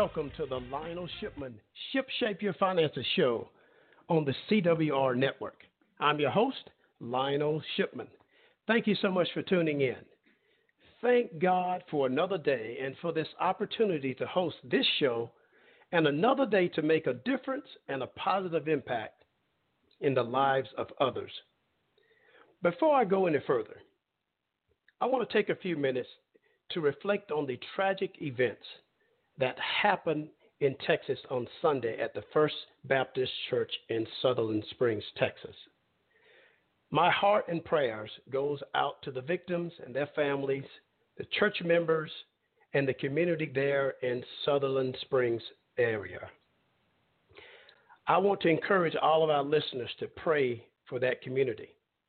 welcome to the Lionel Shipman Ship Shape Your Finances show on the CWR network. I'm your host, Lionel Shipman. Thank you so much for tuning in. Thank God for another day and for this opportunity to host this show and another day to make a difference and a positive impact in the lives of others. Before I go any further, I want to take a few minutes to reflect on the tragic events that happened in Texas on Sunday at the First Baptist Church in Sutherland Springs, Texas. My heart and prayers goes out to the victims and their families, the church members, and the community there in Sutherland Springs area. I want to encourage all of our listeners to pray for that community.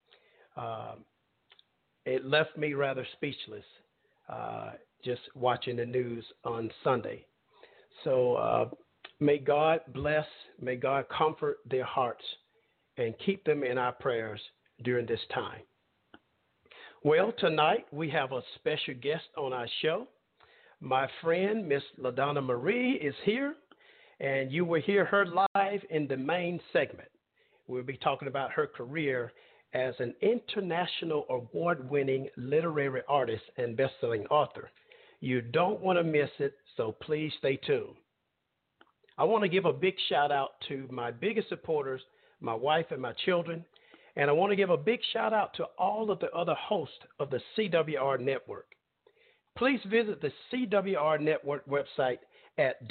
It left me rather speechless just watching the news on Sunday. So may God bless, may God comfort their hearts and keep them in our prayers during this time. Well, tonight we have a special guest on our show. My friend, Miss LaDonna Marie, is here, and you will hear her live in the main segment. We'll be talking about her career as an international award-winning literary artist and best-selling author. You don't want to miss it, so please stay tuned. I want to give a big shout-out to my biggest supporters, my wife and my children, and I want to give a big shout-out to all of the other hosts of the CWR Network. Please visit the CWR Network website at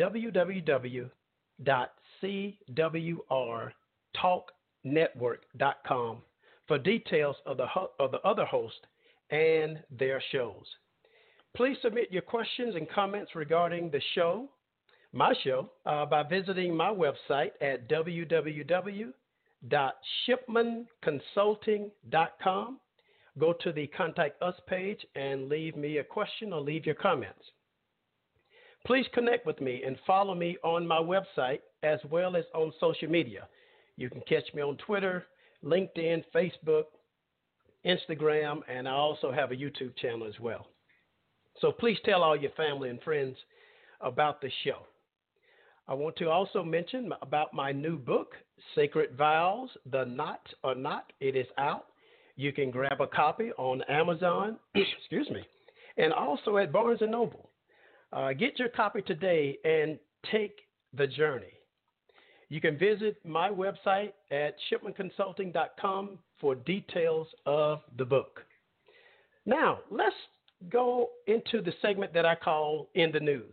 www.cwrtalknetwork.com for details of the other hosts and their shows. Please submit your questions and comments regarding the show, my show, by visiting my website at www.shipmanconsulting.com. Go to the Contact Us page and leave me a question or leave your comments. Please connect with me and follow me on my website as well as on social media. You can catch me on Twitter, LinkedIn, Facebook, Instagram, and I also have a YouTube channel as well. So please tell all your family and friends about the show. I want to also mention about my new book, Sacred Vows, The Knot or Not. It is out. You can grab a copy on Amazon, and also at Barnes & Noble. Get your copy today and take the journey. You can visit my website at shipmanconsulting.com for details of the book. Now, let's go into the segment that I call In the News.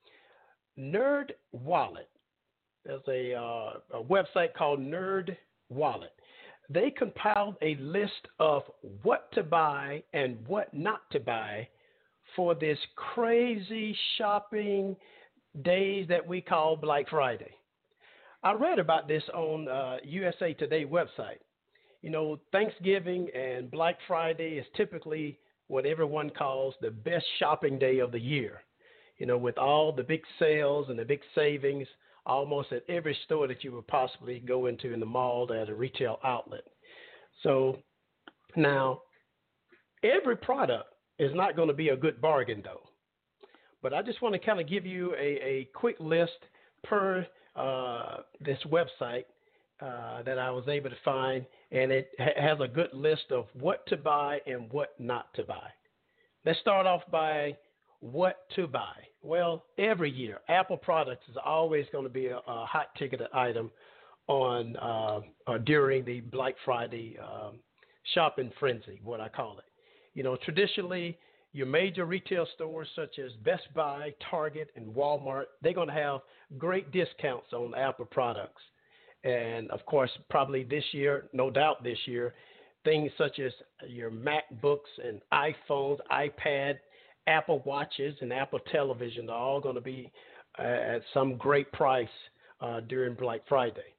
Nerd Wallet. There's a website called Nerd Wallet. They compiled a list of what to buy and what not to buy for this crazy shopping days that we call Black Friday. I read about this on USA Today website. You know, Thanksgiving and Black Friday is typically what everyone calls the best shopping day of the year. You know, with all the big sales and the big savings almost at every store that you would possibly go into in the mall or at a retail outlet. So now, every product is not going to be a good bargain, though. But I just want to kind of give you a quick list per this website that I was able to find, and it has a good list of what to buy and what not to buy. Let's start off by what to buy. Well, every year, Apple products is always going to be a hot ticketed item on during the Black Friday shopping frenzy, what I call it. You know, traditionally, your major retail stores such as Best Buy, Target, and Walmart, they're going to have great discounts on Apple products. And, of course, probably this year, no doubt this year, things such as your MacBooks and iPhones, iPad, Apple Watches, and Apple Television are all going to be at some great price during Black Friday.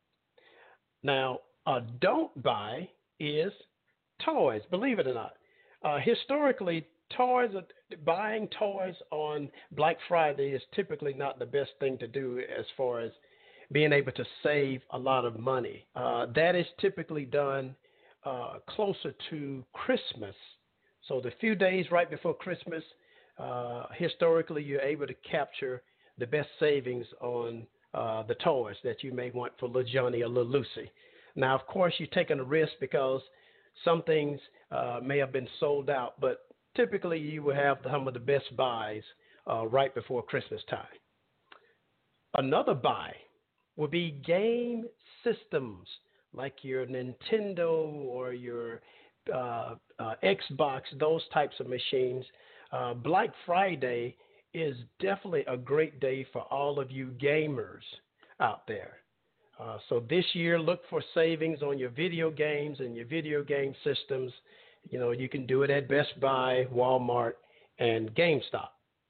Now, don't buy is toys, believe it or not. Historically, buying toys on Black Friday is typically not the best thing to do as far as being able to save a lot of money. That is typically done closer to Christmas. So the few days right before Christmas, historically, you're able to capture the best savings on the toys that you may want for little Johnny or little Lucy. Now, of course, you're taking a risk because some things may have been sold out, but typically you will have some of the best buys right before Christmas time. Another buy will be game systems like your Nintendo or your Xbox, those types of machines. Black Friday is definitely a great day for all of you gamers out there. So this year, look for savings on your video games and your video game systems. You know, you can do it at Best Buy, Walmart, and GameStop.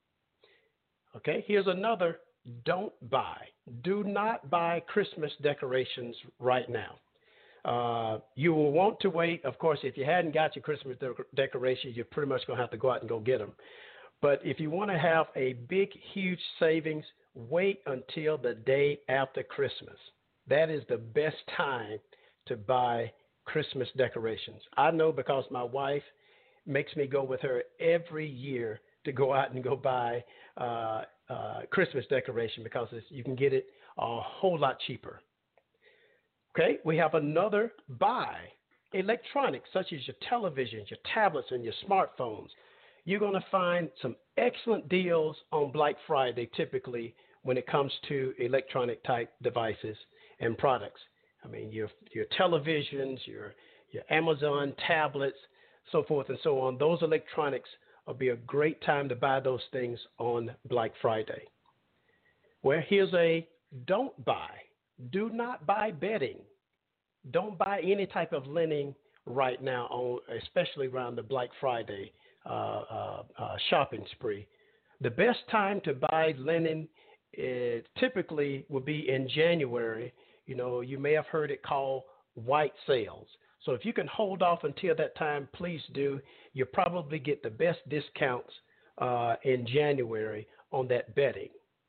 Okay, here's another don't buy. Do not buy Christmas decorations right now. You will want to wait. Of course, if you hadn't got your Christmas decorations, you're pretty much going to have to go out and go get them. But if you want to have a big, huge savings, wait until the day after Christmas. That is the best time to buy Christmas decorations. I know because my wife makes me go with her every year to go out and go buy Christmas decoration because you can get it a whole lot cheaper. Okay, we have another buy. Electronics such as your televisions, your tablets, and your smartphones. You're going to find some excellent deals on Black Friday typically when it comes to electronic type devices and products. I mean, your televisions, your Amazon tablets, so forth and so on. Those electronics will be a great time to buy those things on Black Friday. Well, here's a don't buy. Do not buy bedding. Don't buy any type of linen right now, especially around the Black Friday shopping spree. The best time to buy linen typically will be in January. You know, you may have heard it called white sales. So if you can hold off until that time, please do. You'll probably get the best discounts in January on that bedding.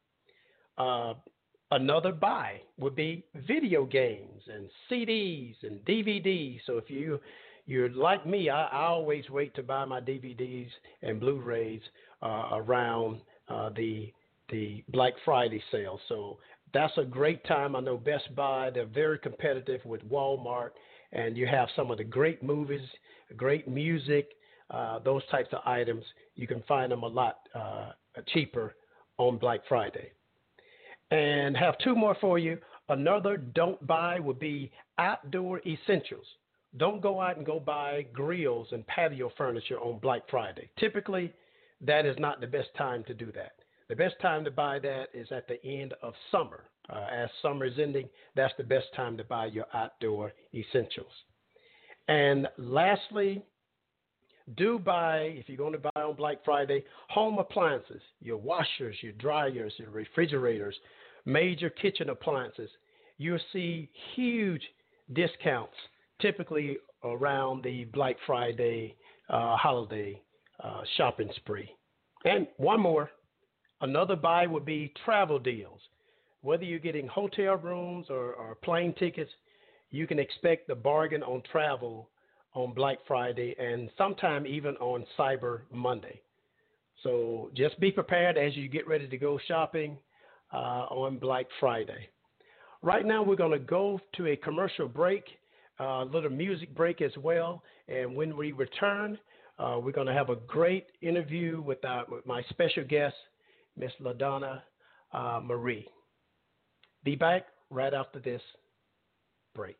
Another buy would be video games and CDs and DVDs. So if you're like me, I always wait to buy my DVDs and Blu-rays around the Black Friday sale. So that's a great time. I know Best Buy, they're very competitive with Walmart, and you have some of the great movies, great music, those types of items. You can find them a lot cheaper on Black Friday. And have two more for you. Another don't buy would be outdoor essentials. Don't go out and go buy grills and patio furniture on Black Friday. Typically, that is not the best time to do that. The best time to buy that is at the end of summer. As summer is ending, that's the best time to buy your outdoor essentials. And lastly, do buy, if you're going to buy on Black Friday, home appliances, your washers, your dryers, your refrigerators, major kitchen appliances. You'll see huge discounts typically around the Black Friday holiday shopping spree. And one more, another buy would be travel deals. Whether you're getting hotel rooms or plane tickets, you can expect the bargain on travel on Black Friday and sometime even on Cyber Monday. So just be prepared as you get ready to go shopping on Black Friday. Right now we're going to go to a commercial break, a little music break as well. And when we return, we're going to have a great interview with my special guest, Miss LaDonna Marie. Be back right after this break.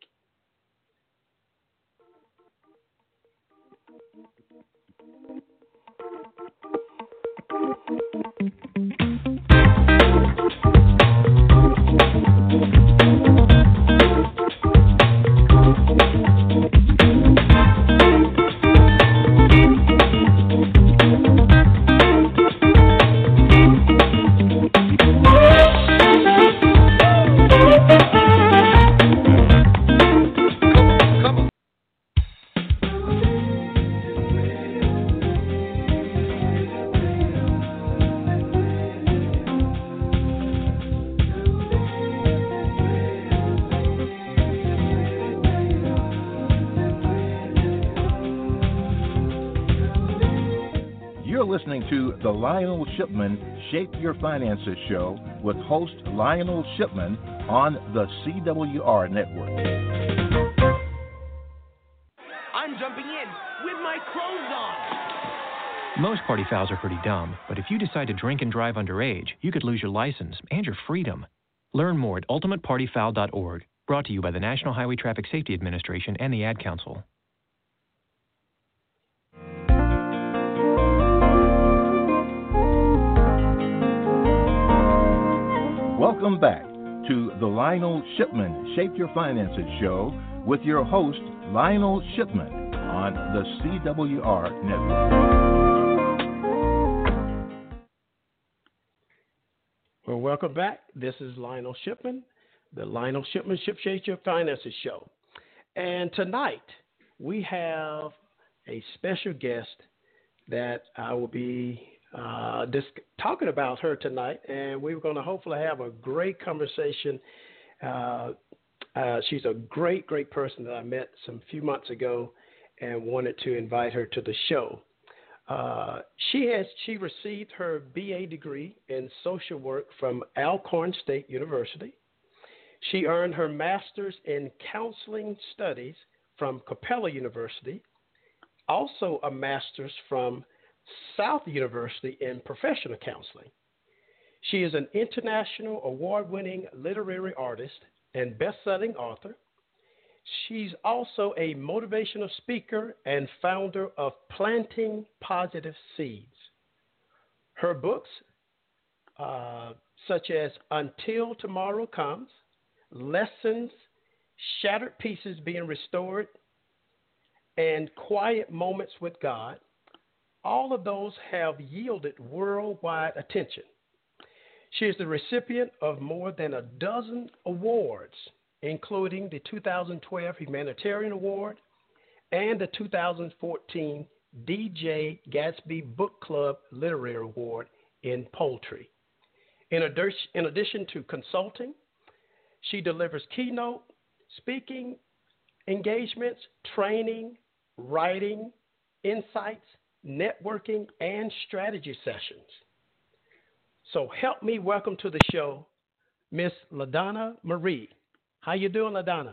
listening to the Lionel Shipman Shape Your Finances show with host Lionel Shipman on the CWR Network. I'm jumping in with my clothes on. Most party fouls are pretty dumb, but if you decide to drink and drive underage, you could lose your license and your freedom. Learn more at ultimatepartyfoul.org. Brought to you by the National Highway Traffic Safety Administration and the Ad Council. Welcome back to the Lionel Shipman Shape Your Finances show with your host, Lionel Shipman, on the CWR Network. Well, welcome back. This is Lionel Shipman, the Lionel Shipman Shape Your Finances show. And tonight we have a special guest that I will be talking about her tonight, and we're going to hopefully have a great conversation. She's a great person that I met some few months ago and wanted to invite her to the show. She received her BA degree in social work from Alcorn State University. She earned her master's in counseling studies from Capella University, also a master's from South University in professional counseling. She is an international award-winning literary artist and best-selling author. She's also a motivational speaker and founder of Planting Positive Seeds. Her books, such as Until Tomorrow Comes, Lessons, Shattered Pieces Being Restored, and Quiet Moments with God, all of those have yielded worldwide attention. She is the recipient of more than a dozen awards, including the 2012 Humanitarian Award and the 2014 DJ Gatsby Book Club Literary Award in poetry. In addition to consulting, she delivers keynote speaking engagements, training, writing, insights, networking, and strategy sessions. So help me welcome to the show, Miss LaDonna Marie. How you doing, LaDonna?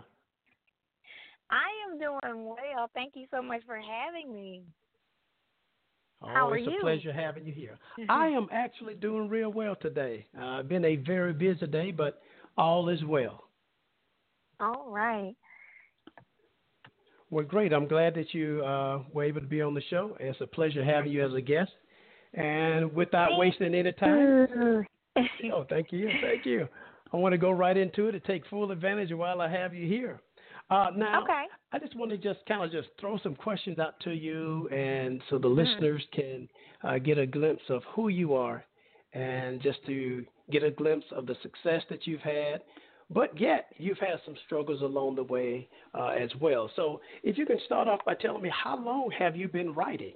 I am doing well. Thank you so much for having me. How are you? It's a pleasure having you here. I am actually doing real well today. Been a very busy day, but all is well. All right. Well, great. I'm glad that you were able to be on the show. It's a pleasure having you as a guest. And without wasting any time, thank you. I want to go right into it and take full advantage while I have you here. Now, okay. I just want to just throw some questions out to you, and so the listeners can get a glimpse of who you are, and just to get a glimpse of the success that you've had. But yet, you've had some struggles along the way as well. So if you can start off by telling me, how long have you been writing?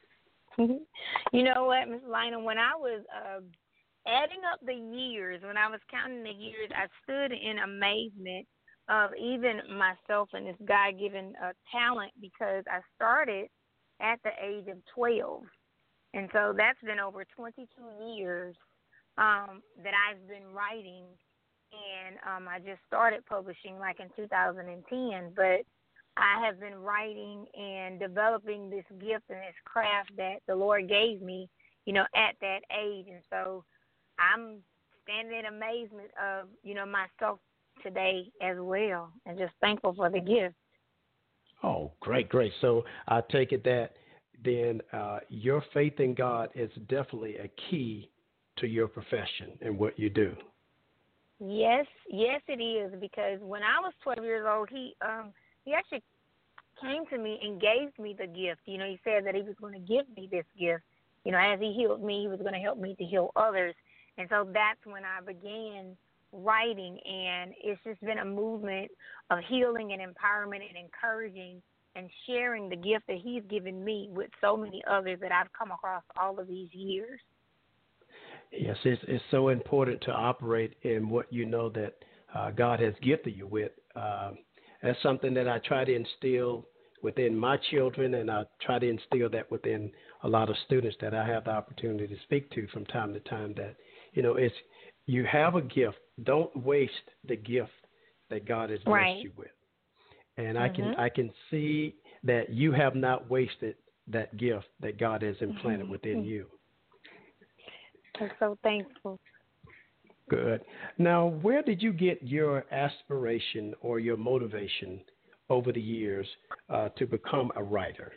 You know what, Ms. Lionel, when I was adding up the years, when I was counting the years, I stood in amazement of even myself and this God-given talent, because I started at the age of 12. And so that's been over 22 years that I've been writing. And I just started publishing like in 2010, but I have been writing and developing this gift and this craft that the Lord gave me, at that age. And so I'm standing in amazement of, myself today as well, and just thankful for the gift. Oh, great. So I take it that then your faith in God is definitely a key to your profession and what you do. Yes, it is, because when I was 12 years old, he actually came to me and gave me the gift. He said that he was going to give me this gift. As he healed me, he was going to help me to heal others. And so that's when I began writing, and it's just been a movement of healing and empowerment and encouraging and sharing the gift that he's given me with so many others that I've come across all of these years. Yes, it's so important to operate in what you know that God has gifted you with. That's something that I try to instill within my children, and I try to instill that within a lot of students that I have the opportunity to speak to from time to time, that, it's, you have a gift. Don't waste the gift that God has blessed you with. And I can see that you have not wasted that gift that God has implanted within you. I'm so thankful. Good. Now, where did you get your aspiration or your motivation over the years to become a writer?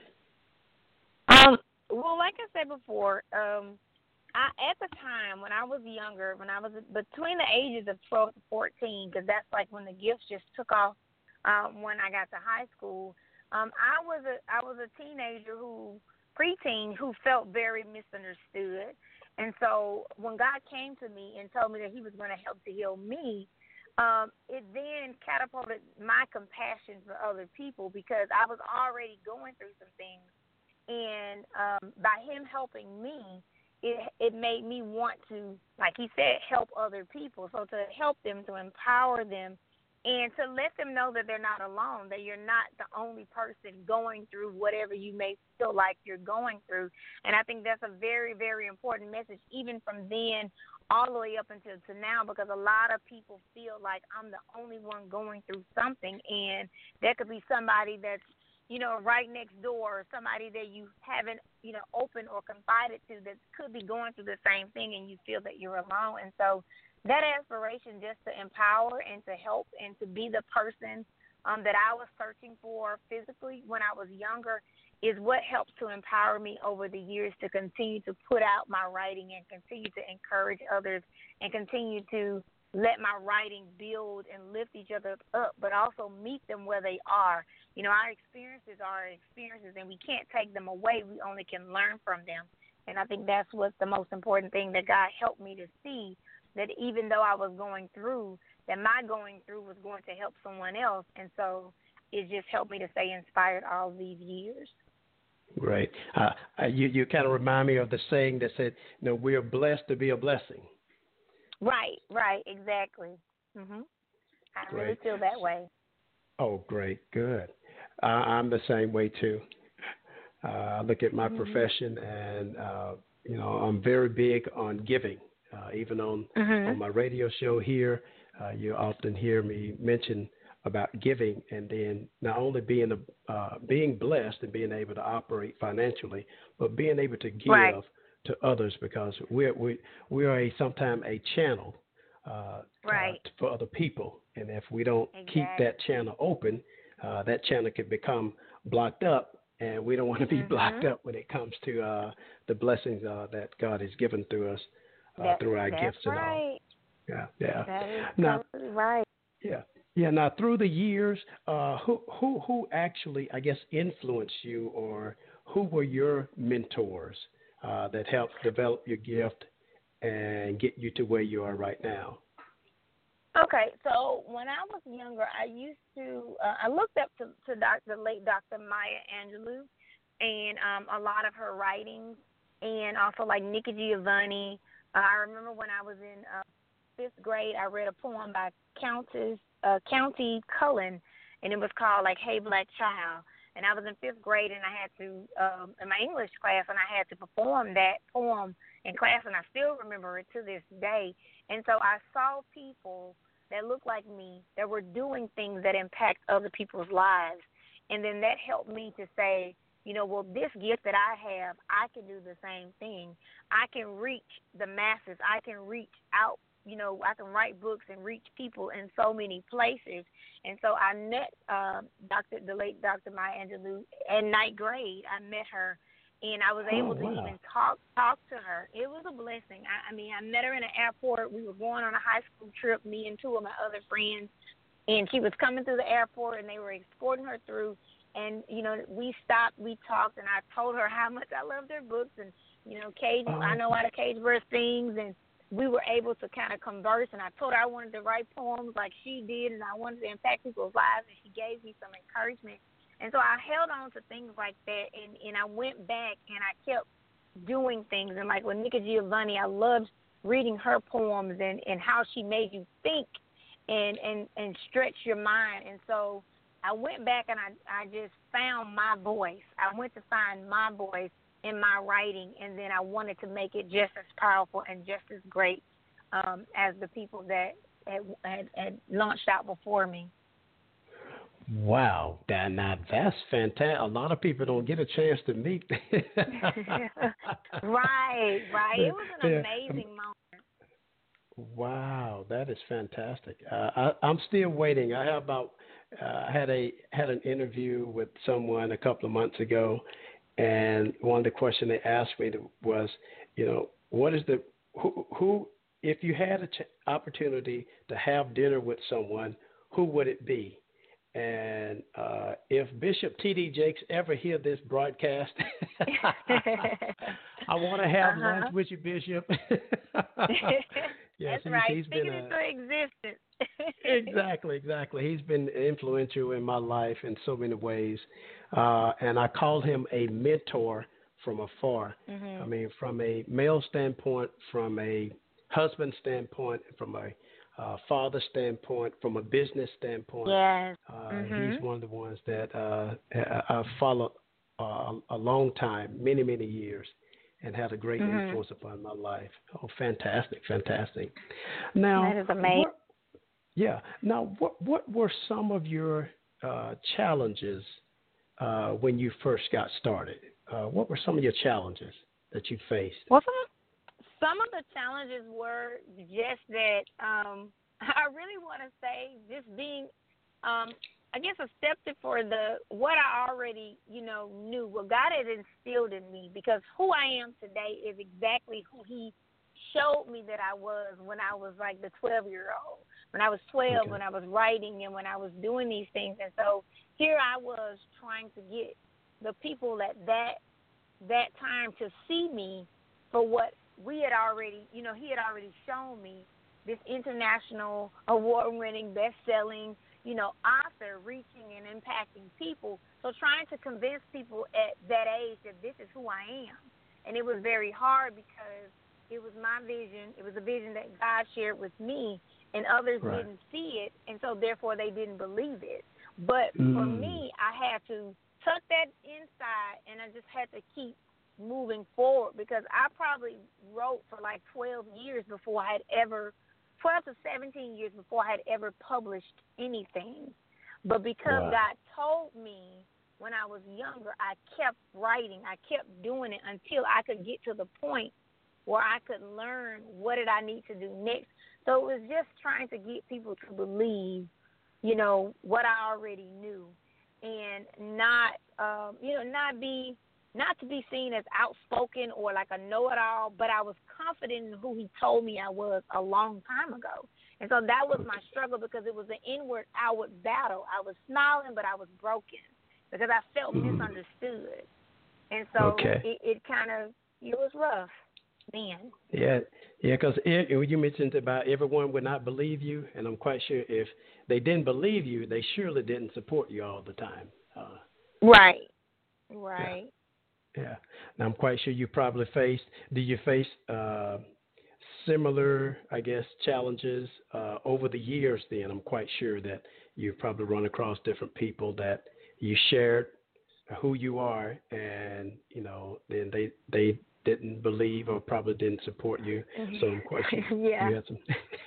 Well, like I said before, at the time when I was younger, when I was between the ages of 12 to 14, because that's like when the gifts just took off when I got to high school, I was a teenager preteen who felt very misunderstood. And so when God came to me and told me that he was going to help to heal me, it then catapulted my compassion for other people, because I was already going through some things. And by him helping me, it made me want to, like he said, help other people. So to help them, to empower them, and to let them know that they're not alone, that you're not the only person going through whatever you may feel like you're going through. And I think that's a very, very important message, even from then all the way up until now, because a lot of people feel like I'm the only one going through something, and there could be somebody that's, right next door, or somebody that you haven't, opened or confided to that could be going through the same thing, and you feel that you're alone. And so that aspiration just to empower and to help and to be the person that I was searching for physically when I was younger is what helps to empower me over the years to continue to put out my writing and continue to encourage others and continue to let my writing build and lift each other up, but also meet them where they are. Our experiences are experiences, and we can't take them away. We only can learn from them. And I think that's what's the most important thing that God helped me to see, that even though I was going through, that my going through was going to help someone else. And so it just helped me to stay inspired all these years. Great. You kind of remind me of the saying that said, we're blessed to be a blessing. Right, exactly. I really feel that way. Oh, great, good. I'm the same way too. I look at my profession, and I'm very big on giving. Even on my radio show here, you often hear me mention about giving, and then not only being blessed and being able to operate financially, but being able to give to others, because we are sometimes a channel for other people, and if we don't keep that channel open, that channel can become blocked up, and we don't want to be blocked up when it comes to the blessings that God has given through us through our gifts and all. Yeah. That is totally right. Yeah. Now, through the years, who actually, I guess, influenced you, or who were your mentors that helped develop your gift and get you to where you are right now? Okay, so when I was younger, I used to I looked up to the late Dr. Maya Angelou, and a lot of her writings, and also like Nikki Giovanni. I remember when I was in fifth grade, I read a poem by County Cullen, and it was called like "Hey Black Child." And I was in fifth grade, and I had to in my English class, and I had to perform that poem in class, and I still remember it to this day. And so I saw people that looked like me that were doing things that impact other people's lives, and then that helped me to say, well, this gift that I have, I can do the same thing. I can reach the masses. I can reach out. I can write books and reach people in so many places. And so I met the late Dr. Maya Angelou in ninth grade. I met her, and I was able to even talk to her. It was a blessing. I met her in an airport. We were going on a high school trip, me and two of my other friends, and she was coming through the airport, and they were escorting her through. And, we stopped, we talked, and I told her how much I loved her books. And, I know how the Cage Bird sings, and we were able to kind of converse. And I told her I wanted to write poems like she did, and I wanted to impact people's lives, and she gave me some encouragement. And so I held on to things like that, and I went back, and I kept doing things. And like with Nikki Giovanni, I loved reading her poems and how she made you think and stretch your mind. And so I went back and I just found my voice. I went to find my voice in my writing, and then I wanted to make it just as powerful and just as great as the people that had launched out before me. Wow, that's fantastic. A lot of people don't get a chance to meet. Right. It was an amazing moment. Wow, that is fantastic. I'm still waiting. I have had an interview with someone a couple of months ago, and one of the questions they asked me was, what is who if you had an opportunity to have dinner with someone, who would it be? And if Bishop T.D. Jakes ever hear this broadcast, I want to have lunch with you, Bishop. Yes, that's right. He's been into existence. Exactly. He's been influential in my life in so many ways. And I call him a mentor from afar. Mm-hmm. I mean, from a male standpoint, from a husband standpoint, from a father standpoint, from a business standpoint. Yes. He's one of the ones that I've followed a long time, many, many years, and had a great influence upon my life. Oh, fantastic. Now, that is amazing. Now, what were some of your challenges when you first got started? What were some of your challenges that you faced? Well, some of the challenges were just that I really want to say just being, I guess, accepted for what I already, knew, what God had instilled in me, because who I am today is exactly who He showed me that I was when I was like the 12-year-old, when I was 12, when I was writing and when I was doing these things. And so here I was trying to get the people at that time to see me for what we had already, He had already shown me, this international award-winning, best-selling, author reaching and impacting people. So trying to convince people at that age that this is who I am. And it was very hard because it was my vision. It was a vision that God shared with me, and others didn't see it, and so therefore they didn't believe it. But for me, I had to tuck that inside, and I just had to keep moving forward, because I probably wrote for like 12 to 17 years before I had ever published anything. But because God told me when I was younger, I kept writing, I kept doing it until I could get to the point where I could learn what did I need to do next. So it was just trying to get people to believe, what I already knew, and not to be seen as outspoken or like a know-it-all, but I was confident in who He told me I was a long time ago. And so that was my struggle, because it was an inward-outward battle. I was smiling, but I was broken because I felt misunderstood. And so it was rough then. Yeah, because you mentioned about everyone would not believe you, and I'm quite sure if they didn't believe you, they surely didn't support you all the time. Right. Yeah. Now, I'm quite sure you probably do you face similar, I guess, challenges over the years then? I'm quite sure that you've probably run across different people that you shared who you are, and, then they didn't believe or probably didn't support you. So I'm quite sure you had some.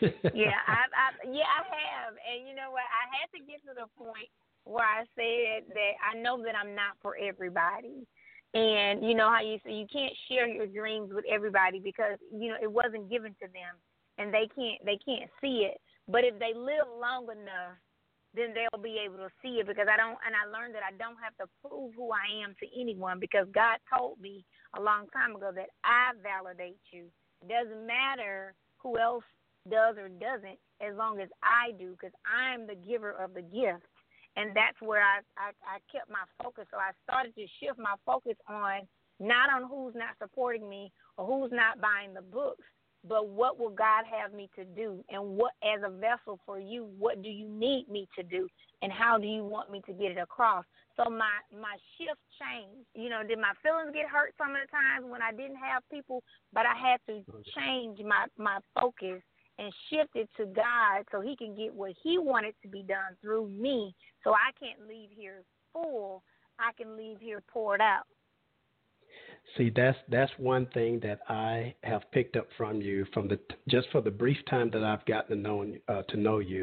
I have. And you know what? I had to get to the point where I said that I know that I'm not for everybody. And you know how you say you can't share your dreams with everybody because, it wasn't given to them, and they can't see it. But if they live long enough, then they'll be able to see it, because I learned that I don't have to prove who I am to anyone, because God told me a long time ago that I validate you. It doesn't matter who else does or doesn't, as long as I do, because I'm the giver of the gift. And that's where I kept my focus. So I started to shift my focus not on who's not supporting me or who's not buying the books, but what will God have me to do? And what, as a vessel for you, what do you need me to do? And how do you want me to get it across? So my shift changed. Did my feelings get hurt some of the times when I didn't have people? But I had to change my focus and shift it to God so he can get what he wanted to be done through me, so I can't leave here full. I can leave here poured out. See, that's one thing that I have picked up from you from just for the brief time that I've gotten to know you,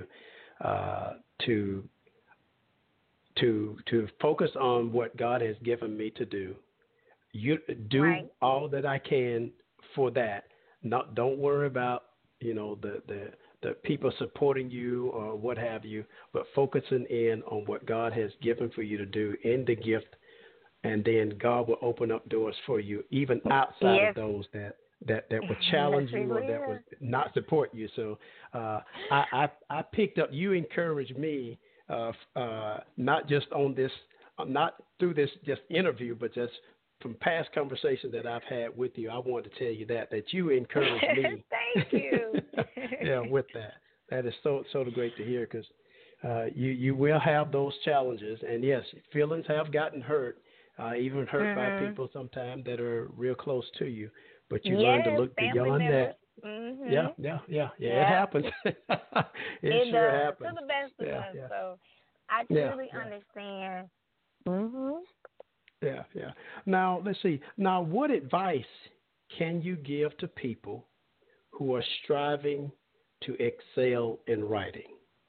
to focus on what God has given me to do. You do right. all that I can for that. Don't worry about the people supporting you or what have you, but focusing in on what God has given for you to do in the gift. And then God will open up doors for you, even outside yes. of those that would challenge you or that would not support you. So I picked up. You encouraged me, not just on this, not through this just interview, but just from past conversations that I've had with you. I wanted to tell you that you encouraged me. Thank you. Yeah, with that. That is so great to hear, because you will have those challenges, and yes, feelings have gotten hurt. Even hurt by people sometimes that are real close to you, but you learn to look beyond that. Mm-hmm. Yeah. It happens. it sure does. happens. To the best of us. Yeah. So I truly understand. Mhm. Yeah. Now let's see. Now, what advice can you give to people who are striving to excel in writing?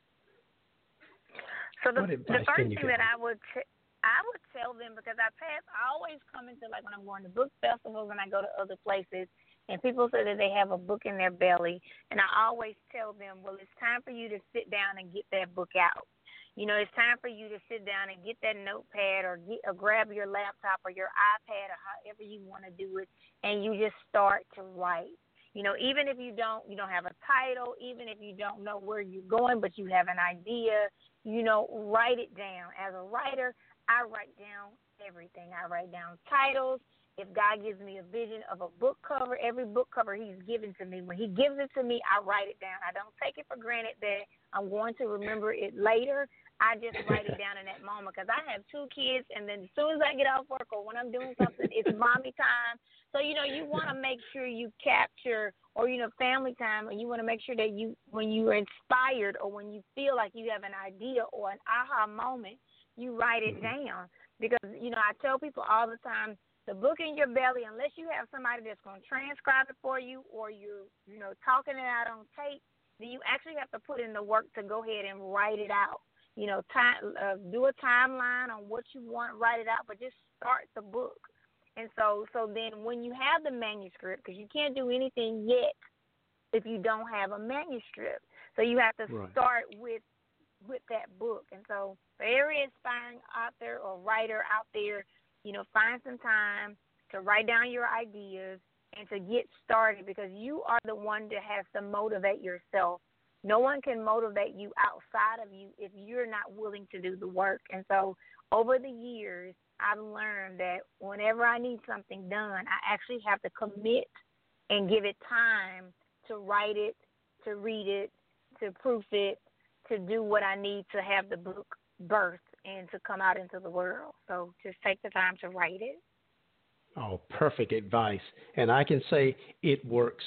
So the first thing that I would tell them, because I always come into, like, when I'm going to book festivals and I go to other places, and people say that they have a book in their belly, and I always tell them, well, it's time for you to sit down and get that book out. It's time for you to sit down and get that notepad or grab your laptop or your iPad or however you want to do it, and you just start to write. Even if you don't have a title, even if you don't know where you're going, but you have an idea, write it down. As a writer, I write down everything. I write down titles. If God gives me a vision of a book cover, every book cover he's given to me, when he gives it to me, I write it down. I don't take it for granted that I'm going to remember it later. I just write it down in that moment, because I have 2 kids, and then as soon as I get off work or when I'm doing something, it's mommy time. So, you want to make sure you capture, or, family time, and you want to make sure that when you're inspired or when you feel like you have an idea or an aha moment, you write it down. Because, I tell people all the time, the book in your belly, unless you have somebody that's going to transcribe it for you, or you're, talking it out on tape, then you actually have to put in the work to go ahead and write it out. Do a timeline on what you want, write it out, but just start the book. And so then when you have the manuscript, because you can't do anything yet if you don't have a manuscript. So you have to start with that book. And so for every inspiring author or writer out there, find some time to write down your ideas and to get started, because you are the one that has to motivate yourself. No one can motivate you outside of you if you're not willing to do the work. And so over the years, I've learned that whenever I need something done, I actually have to commit and give it time to write it, to read it, to proof it, to do what I need to have the book birthed and to come out into the world. So just take the time to write it. Oh, perfect advice. And I can say it works.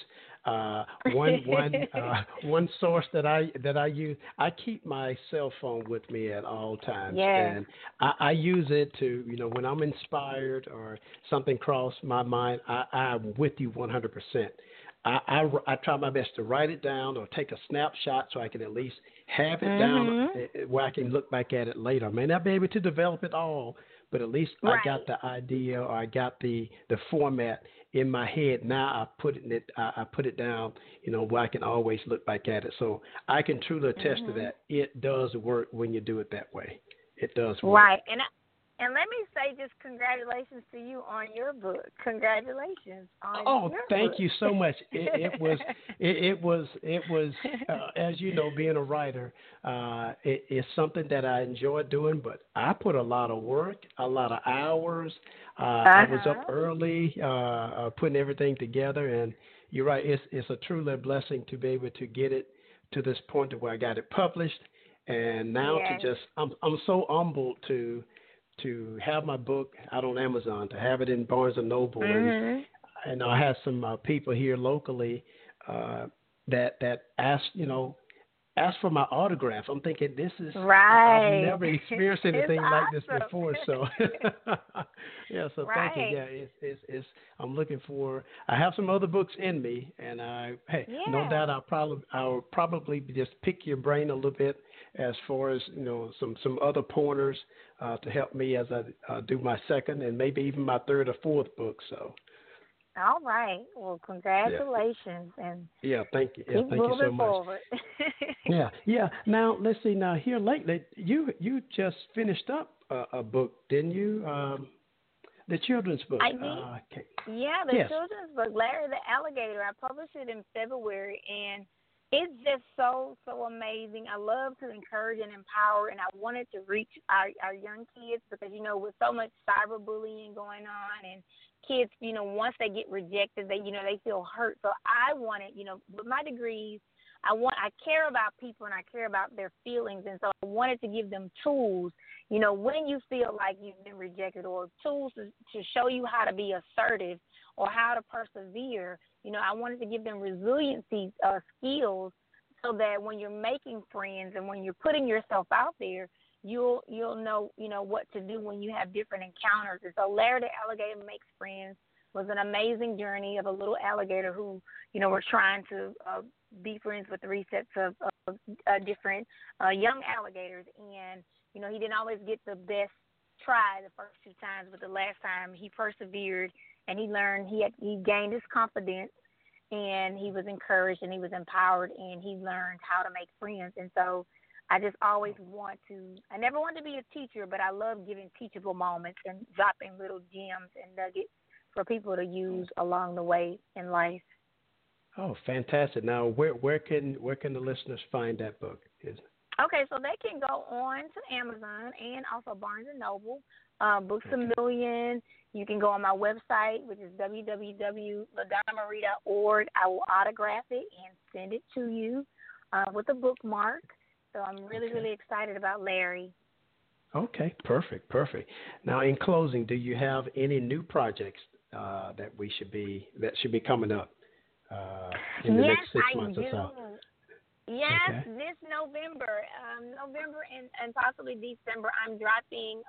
One source that I use, I keep my cell phone with me at all times. Yes. And I use it to, when I'm inspired or something crossed my mind, I'm with you 100%. I try my best to write it down or take a snapshot so I can at least have it down where I can look back at it later. I may not be able to develop it all, but at least I got the idea, or I got the format in my head. Now I put it down, where I can always look back at it. So I can truly attest to that. It does work when you do it that way. It does work. Right. And let me say just congratulations to you on your book. Congratulations on your book. Thank you so much. It was as you know, being a writer, it's something that I enjoy doing, but I put a lot of work, a lot of hours. I was up early, putting everything together, and you're right. It's a truly blessing to be able to get it to this point to where I got it published, and now I'm so humbled to have my book out on Amazon, to have it in Barnes & Noble. And I have some people here locally that asked for my autograph. I'm thinking this is right. I've never experienced anything like this awesome. before. So yeah, so right. thank you. Yeah, it's I'm looking for. I have some other books in me, and no doubt I'll probably just pick your brain a little bit as far as some other pointers to help me as I do my second and maybe even my third or fourth book. So. All right. Well, congratulations, and thank you. Keep thank you so much. Forward. yeah. Now let's see. Now here lately, you just finished up a book, didn't you? The children's book. I did. The children's book, Larry the Alligator. I published it in February, and it's just so amazing. I love to encourage and empower, and I wanted to reach our young kids because with so much cyberbullying going on and kids, once they get rejected, they feel hurt. So I wanted, with my degrees, I care about people and I care about their feelings. And so I wanted to give them tools, when you feel like you've been rejected, or tools to show you how to be assertive or how to persevere. I wanted to give them resiliency skills so that when you're making friends and when you're putting yourself out there, you'll know, what to do when you have different encounters. And so Larry the Alligator Makes Friends was an amazing journey of a little alligator who, were trying to be friends with 3 sets of different young alligators. And, he didn't always get the best try the first 2 times, but the last time he persevered and he learned, he gained his confidence, and he was encouraged and he was empowered, and he learned how to make friends. And so I just always I never wanted to be a teacher, but I love giving teachable moments and dropping little gems and nuggets for people to use along the way in life. Oh, fantastic. Now, where can the listeners find that book? Okay, so they can go on to Amazon and also Barnes & Noble, Books A Million. You can go on my website, which is www.ladonnamarie.org. I will autograph it and send it to you with a bookmark. So I'm really excited about Larry. Okay, perfect. Now, in closing, do you have any new projects that should be coming up in the next 6 months or so? Yes, this November and possibly December, I'm dropping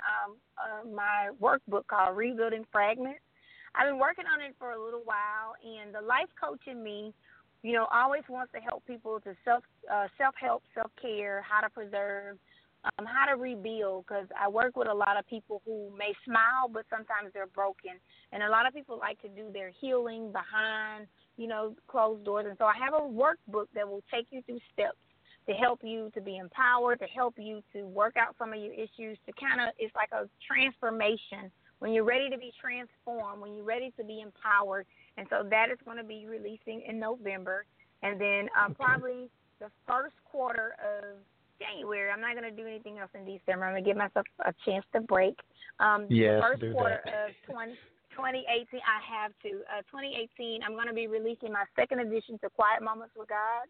my workbook called Rebuilding Fragments. I've been working on it for a little while, and the life coach in me, always wants to help people to self-help, self-care, how to preserve, how to rebuild, because I work with a lot of people who may smile, but sometimes they're broken. And a lot of people like to do their healing behind, closed doors. And so I have a workbook that will take you through steps to help you to be empowered, to help you to work out some of your issues, it's like a transformation when you're ready to be transformed, when you're ready to be empowered. And so that is going to be releasing in November. And then probably the first quarter of January, I'm not going to do anything else in December. I'm going to give myself a chance to break. Yes, first do quarter that. of 2018, I have to. 2018, I'm going to be releasing my second edition to Quiet Moments with God,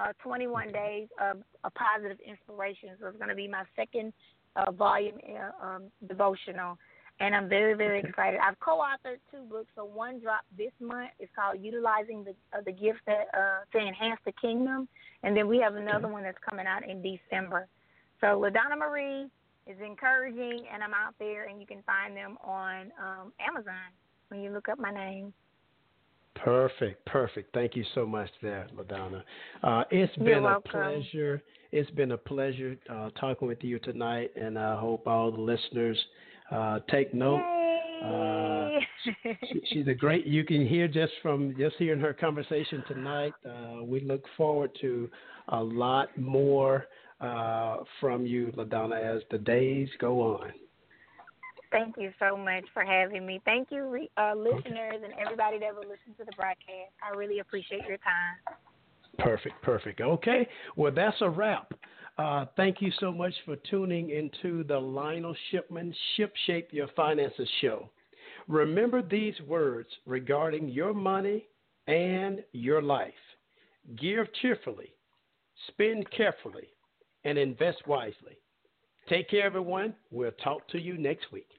21 days of a positive inspiration. So it's going to be my second volume devotional. And I'm very excited. I've co-authored 2 books. So one dropped this month. It's called Utilizing the Gifts to Enhance the Kingdom. And then we have another one that's coming out in December. So LaDonna Marie is encouraging, and I'm out there, and you can find them on Amazon when you look up my name. Perfect. Thank you so much there, LaDonna. It's been You're welcome. Pleasure. It's been a pleasure talking with you tonight, and I hope all the listeners take note. She's a great. You can hear just hearing her conversation tonight. We look forward to a lot more from you, LaDonna, as the days go on. Thank you so much for having me. Thank you, listeners, and everybody that will listen to the broadcast. I really appreciate your time. Perfect. Okay, well, that's a wrap. Thank you so much for tuning into the Lionel Shipman Ship-Shape Your Finances show. Remember these words regarding your money and your life. Give cheerfully, spend carefully, and invest wisely. Take care, everyone. We'll talk to you next week.